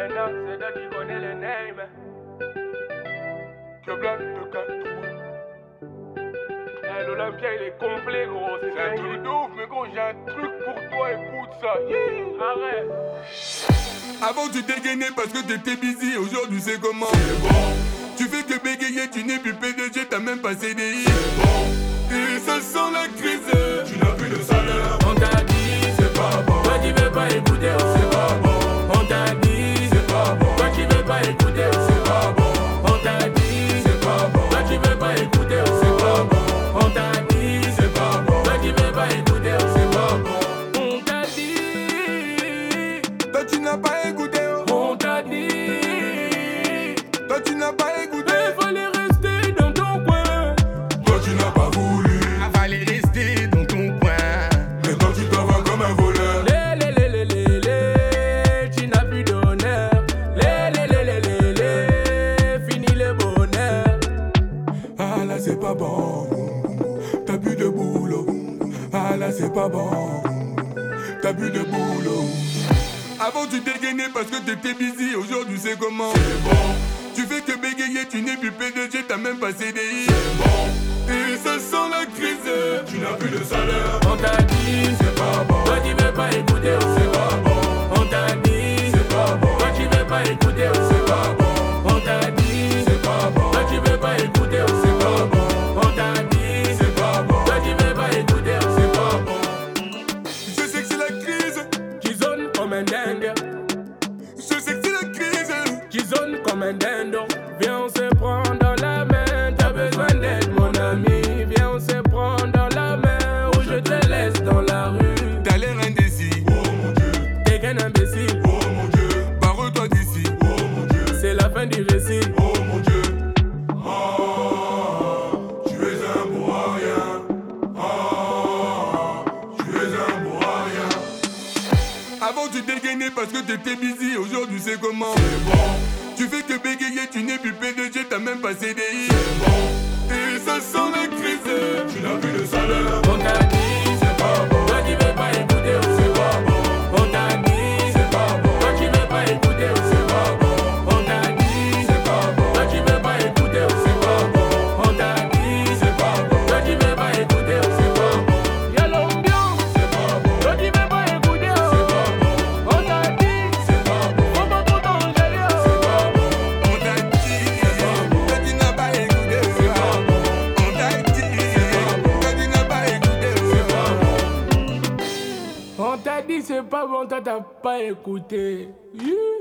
Maintenant, c'est toi qui connais le name. Que blanc de 4 l'Olympia il est complet gros, c'est un truc de ouf, mais gros j'ai un truc pour toi, écoute ça, arrête. Avant tu dégainais parce que t'étais busy, aujourd'hui c'est comment? C'est bon. Tu fais que bégayer, tu n'es plus PDG, t'as même pas CDI. C'est bon. Et ça sent la crise, tu n'as plus de salaire. On t'a dit, c'est pas bon. Toi tu veux pas écouter, c'est pas bon. On t'a dit, c'est pas bon. Toi tu veux pas écouter, c'est pas bon. On t'a dit, c'est pas bon. Toi tu veux pas écouter, c'est pas bon. On t'a dit, c'est pas bon. Toi tu veux pas écouter, c'est pas bon. On t'a dit, toi tu n'as pas écouté. On t'a dit, toi tu n'as pas écouté. il fallait rester dans ton coin. Toi tu n'as pas voulu. Il fallait rester dans ton coin. Maintenant tu t'en vas comme un voleur. Tu n'as plus d'honneur. Fini le bonheur. Ah là c'est pas bon. T'as plus de boulot. Ah là c'est pas bon. T'as plus de boulot. Avant tu dégainais parce que t'étais busy, aujourd'hui c'est comment? C'est bon. Tu fais que bégayer, tu n'es plus PDG, t'as même pas CDI. C'est bon. Et ça sent la crise, tu n'as plus de salaire. On t'a dit, c'est pas bon. Toi tu veux pas écouter, c'est pas bon. On t'a dit, c'est pas bon. Toi tu veux pas écouter, c'est pas bon. On t'a dit, c'est pas bon. Toi tu veux pas écouter, c'est pas bon. On t'a dit, c'est pas bon. Toi tu veux pas écouter, c'est pas bon. Je sais que c'est la crise qui zone comme un dingue. Je sais que c'est la crise Qui zone comme un dindon. Viens on se prend dans la main. T'as besoin d'aide mon ami. Viens on se prend dans la main. Ou je te laisse dans la rue. T'as l'air indécis. Oh mon Dieu. T'es qu'un imbécile. Oh mon Dieu. Barre-toi d'ici. Oh mon Dieu. C'est la fin du récit. Oh mon Dieu. Oh, tu es un beau à rien. Oh, tu es un beau à rien. Avant tu dégainais parce que t'étais busy, aujourd'hui c'est comment? C'est bon. Tu fais que bégayer, tu n'es plus PDG, t'as même pas CDI. C'est bon. Et ça sent la crise, tu n'as plus de salaire. On t'a dit, c'est pas bon. Toi tu veux pas écouter, c'est pas bon. On t'a dit, c'est pas bon. Toi tu veux pas écouter, c'est pas bon. On t'a dit, c'est pas bon. Toi tu veux pas écouter, c'est pas bon. On t'a dit, c'est pas bon. Toi tu veux pas écouter, c'est pas bon. Y'a l'ambiance, c'est pas bon. Toi tu veux pas écouter, c'est pas bon. On t'a dit, c'est pas bon. faut pas trop t'engager, c'est pas bon. On t'a dit, c'est pas bon. Toi tu n'as pas écouté, c'est pas bon. On t'a dit, c'est pas bon. Toi tu n'as pas écouté, c'est pas bon. On t'a dit c'est pas bon, toi t'as pas écouté.